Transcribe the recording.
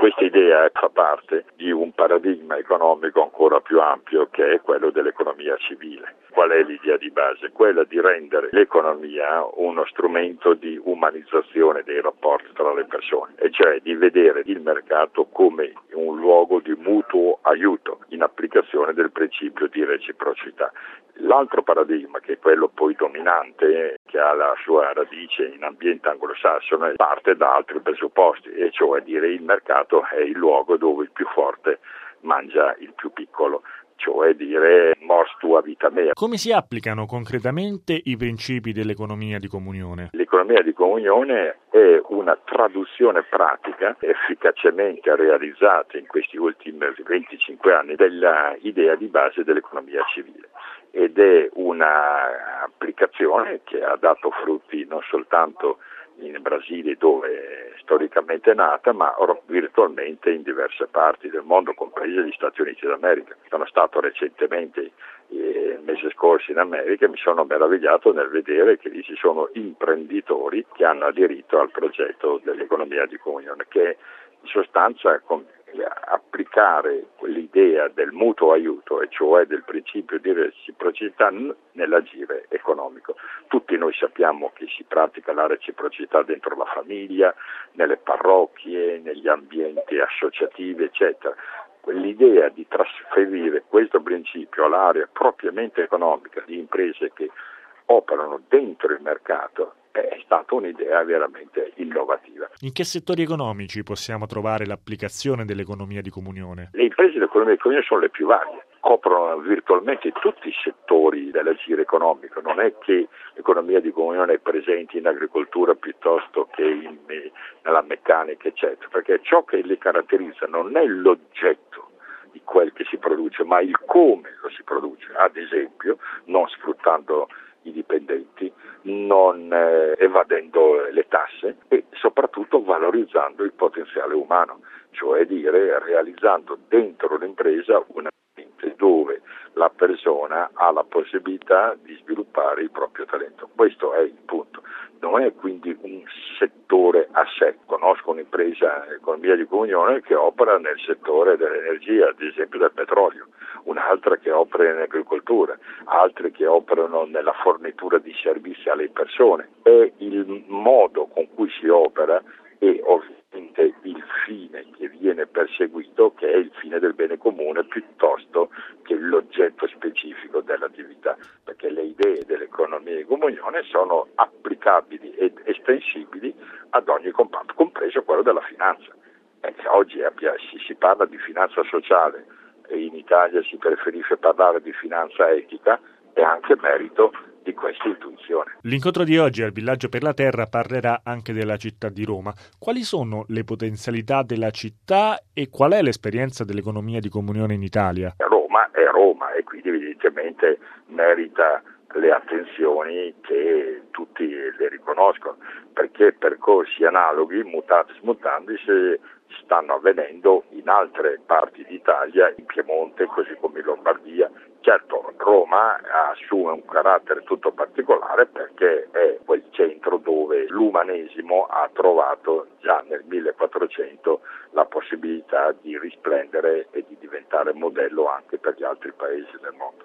Questa idea fa parte di un paradigma economico ancora più ampio, che è quello dell'economia civile. Qual è l'idea di base? Quella di rendere l'economia uno strumento di umanizzazione dei rapporti tra le persone, e cioè di vedere il mercato come un luogo di mutuo aiuto in applicazione del principio di reciprocità. L'altro paradigma, che è quello poi dominante, che ha la sua radice in ambiente anglosassone, parte da altri presupposti, e cioè dire il mercato è il luogo dove il più forte mangia il più piccolo, cioè dire mors tua vita mea. Come si applicano concretamente i principi dell'economia di comunione? L'economia di comunione è una traduzione pratica efficacemente realizzata in questi ultimi 25 anni della idea di base dell'economia civile, ed è una applicazione che ha dato frutti non soltanto in Brasile, dove storicamente è nata, ma virtualmente in diverse parti del mondo, compresi gli Stati Uniti d'America. Sono stato recentemente, il mese scorso, in America, e mi sono meravigliato nel vedere che lì ci sono imprenditori che hanno aderito al progetto dell'economia di comunione, che in sostanza applicare l'idea del mutuo aiuto, e cioè del principio di reciprocità nell'agire economico. Tutti noi sappiamo che si pratica la reciprocità dentro la famiglia, nelle parrocchie, negli ambienti associativi, eccetera. L'idea di trasferire questo principio all'area propriamente economica di imprese che operano dentro il mercato è stata un'idea veramente innovativa. In che settori economici possiamo trovare l'applicazione dell'economia di comunione? Le imprese dell'economia di comunione sono le più varie, coprono virtualmente tutti i settori dell'agire economico. Non è che l'economia di comunione è presente in agricoltura piuttosto che nella meccanica, eccetera, perché ciò che le caratterizza non è l'oggetto di quel che si produce, ma il come lo si produce. Ad esempio, non sfruttando i dipendenti, non evadendo le tasse e soprattutto valorizzando il potenziale umano, cioè dire realizzando dentro l'impresa un ambiente dove la persona ha la possibilità di sviluppare il proprio talento. Questo è il punto. Non è quindi un settore a sé. Conosco un'impresa economia di comunione che opera nel settore dell'energia, ad esempio del petrolio, un'altra che opera in agricoltura, altre che operano nella fornitura di servizi alle persone. È il modo con cui si opera e ovviamente il fine che viene perseguito, che è il fine del bene comune, piuttosto che l'oggetto specifico dell'attività, perché le idee dell'economia di comunione sono applicabili ed estensibili ad ogni comparto, compreso quello della finanza. Oggi si parla di finanza sociale e in Italia si preferisce parlare di finanza etica, è anche merito di questa intuizione. L'incontro di oggi al Villaggio per la Terra parlerà anche della città di Roma. Quali sono le potenzialità della città e qual è l'esperienza dell'economia di comunione in Italia? Roma è Roma e quindi evidentemente merita le attenzioni che tutti le riconoscono, perché percorsi analoghi, mutatis mutandis, stanno avvenendo in altre parti d'Italia, in Piemonte, così come in Lombardia. Certo, Roma assume un carattere tutto particolare perché è quel centro dove l'umanesimo ha trovato già nel 1400 la possibilità di risplendere e di diventare modello anche per gli altri paesi del mondo.